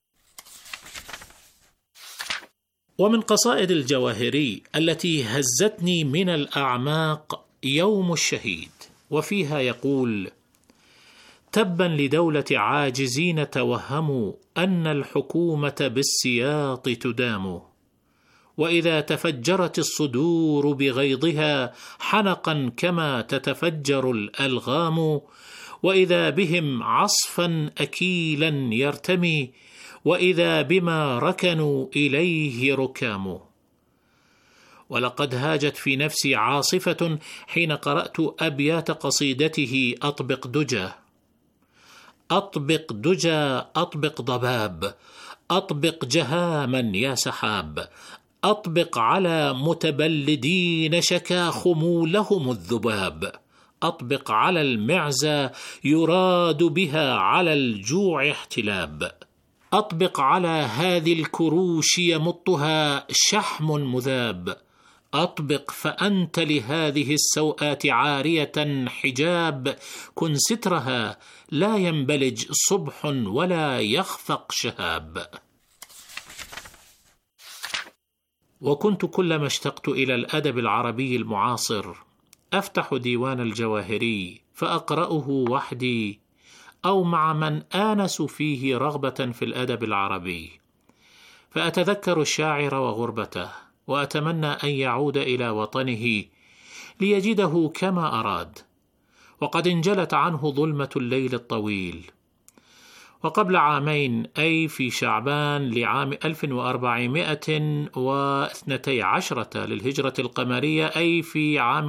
ومن قصائد الجواهري التي هزتني من الأعماق يوم الشهيد، وفيها يقول: تبا لدولة عاجزين توهموا أن الحكومة بالسياط تدام، وإذا تفجرت الصدور بغيظها حنقا كما تتفجر الألغام، وإذا بهم عصفا أكيلا يرتمي، وإذا بما ركنوا إليه ركام. ولقد هاجت في نفسي عاصفة حين قرأت أبيات قصيدته أطبق دجى: أطبق دجى أطبق ضباب، أطبق جهاما يا سحاب، أطبق على متبلدين شكا خمولهم الذباب، أطبق على المعزى يراد بها على الجوع احتلاب، أطبق على هذه الكروش يمطها شحم مذاب، أطبق فأنت لهذه السوءات عارية حجاب، كن سترها لا ينبلج صبح ولا يخفق شهاب. وكنت كلما اشتقت إلى الأدب العربي المعاصر أفتح ديوان الجواهري فأقرأه وحدي أو مع من آنس فيه رغبة في الأدب العربي، فأتذكر الشاعر وغربته، وأتمنى أن يعود إلى وطنه ليجده كما أراد، وقد انجلت عنه ظلمة الليل الطويل. وقبل عامين، أي في شعبان لعام 1412 للهجرة القمرية، أي في عام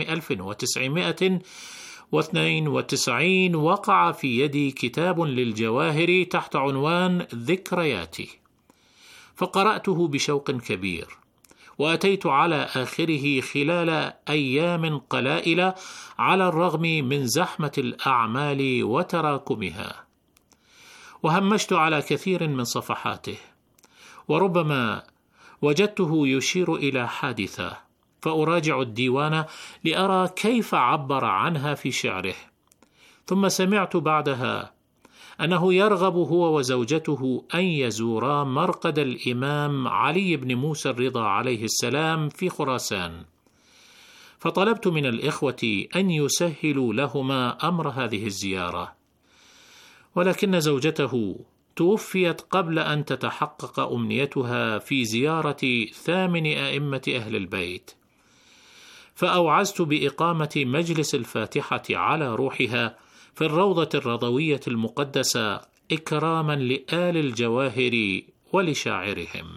1992، وقع في يدي كتاب للجواهري تحت عنوان ذكرياتي، فقرأته بشوق كبير، وأتيت على آخره خلال أيام قلائل على الرغم من زحمة الأعمال وتراكمها، وهمشت على كثير من صفحاته، وربما وجدته يشير إلى حادثة، فأراجع الديوان لأرى كيف عبر عنها في شعره. ثم سمعت بعدها أنه يرغب هو وزوجته أن يزورا مرقد الإمام علي بن موسى الرضا عليه السلام في خراسان، فطلبت من الإخوة أن يسهلوا لهما أمر هذه الزيارة، ولكن زوجته توفيت قبل أن تتحقق أمنيتها في زيارة 8 أئمة أهل البيت، فأوعزت بإقامة مجلس الفاتحة على روحها في الروضة الرضوية المقدسة إكراما لآل الجواهر ولشاعرهم.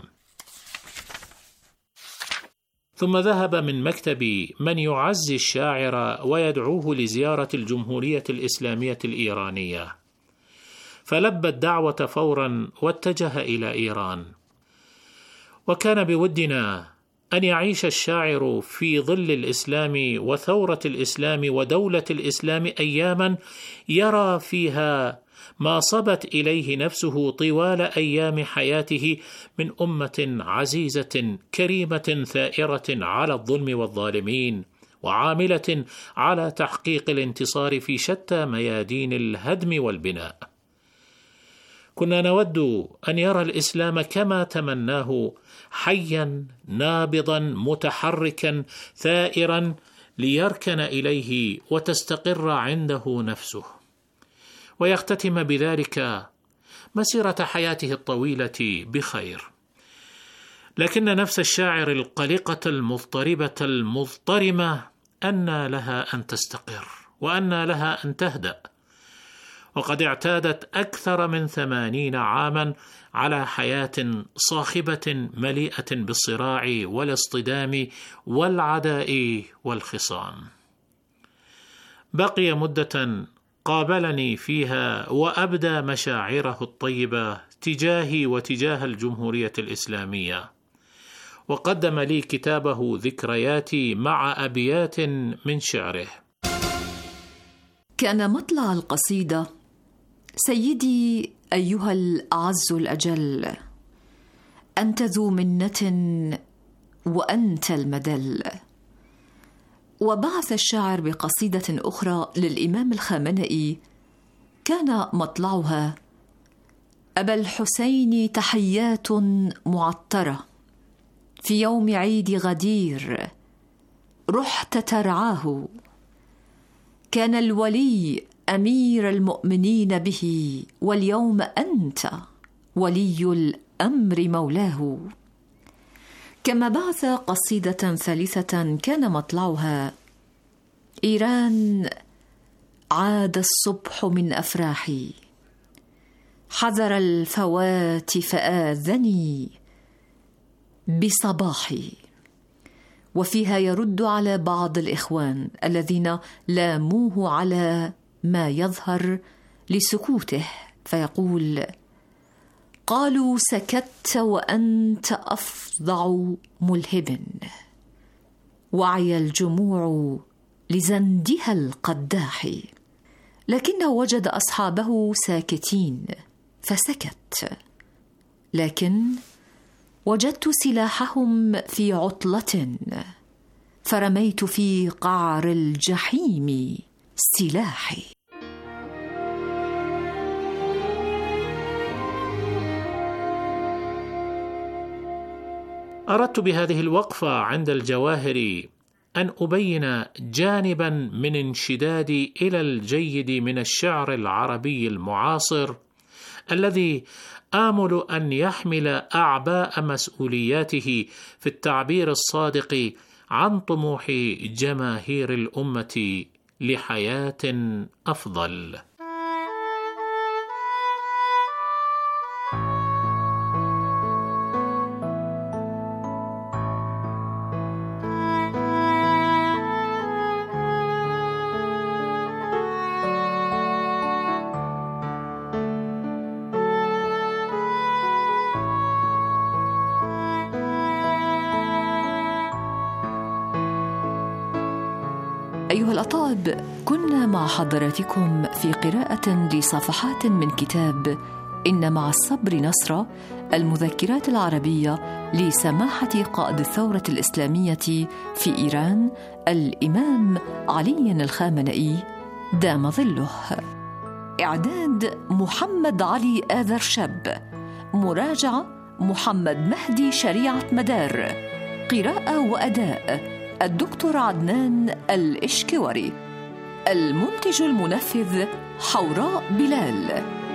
ثم ذهب من مكتبي من يعزي الشاعر ويدعوه لزيارة الجمهورية الإسلامية الإيرانية، فلبى الدعوة فورا واتجه إلى إيران. وكان بودنا أن يعيش الشاعر في ظل الإسلام وثورة الإسلام ودولة الإسلام أياما يرى فيها ما صبت إليه نفسه طوال أيام حياته من أمة عزيزة كريمة ثائرة على الظلم والظالمين، وعاملة على تحقيق الانتصار في شتى ميادين الهدم والبناء. كنا نود أن يرى الإسلام كما تمناه، حيا نابضا متحركا ثائرا، ليركن إليه وتستقر عنده نفسه، ويختتم بذلك مسيرة حياته الطويلة بخير. لكن نفس الشاعر القلقة المضطربة المضطرمة أن لها أن تستقر وأن لها أن تهدأ، وقد اعتادت أكثر من 80 عاما على حياة صاخبة مليئة بالصراع والاصطدام والعداء والخصام. بقي مدة قابلني فيها وأبدى مشاعره الطيبة تجاهي وتجاه الجمهورية الإسلامية، وقدم لي كتابه ذكرياتي مع أبيات من شعره. كان مطلع القصيدة: سيدي أيها الأعز الأجل، أنت ذو منة وأنت المدل. وبعث الشاعر بقصيدة أخرى للإمام الخامنئي كان مطلعها: أبا الحسين تحيات معطرة، في يوم عيد غدير رحت ترعاه، كان الولي أمير المؤمنين به، واليوم أنت ولي الأمر مولاه. كما بعث قصيدة ثالثة كان مطلعها: إيران عاد الصبح من أفراحي، حذر الفوات فآذني بصباحي. وفيها يرد على بعض الإخوان الذين لاموه على ما يظهر لسكوته، فيقول: قالوا سكت وأنت أفظع ملهب، وعي الجموع لزندها القداح. لكنه وجد أصحابه ساكتين فسكت، لكن وجدت سلاحهم في عطلة، فرميت في قعر الجحيم سلاحي. أردت بهذه الوقفة عند الجواهر أن أبين جانبا من انشدادي إلى الجيد من الشعر العربي المعاصر، الذي آمل أن يحمل أعباء مسؤولياته في التعبير الصادق عن طموح جماهير الأمة لحياة أفضل. أيها الأطاب، كنا مع حضراتكم في قراءة لصفحات من كتاب إن مع الصبر نصرا، المذكرات العربية لسماحة قائد الثورة الإسلامية في إيران الإمام علي الخامنئي دام ظله. إعداد محمد علي آذر شاب، مراجعة محمد مهدي شريعة مدار، قراءة وأداء الدكتور عدنان الإشكوري، المنتج المنفذ حوراء بلال.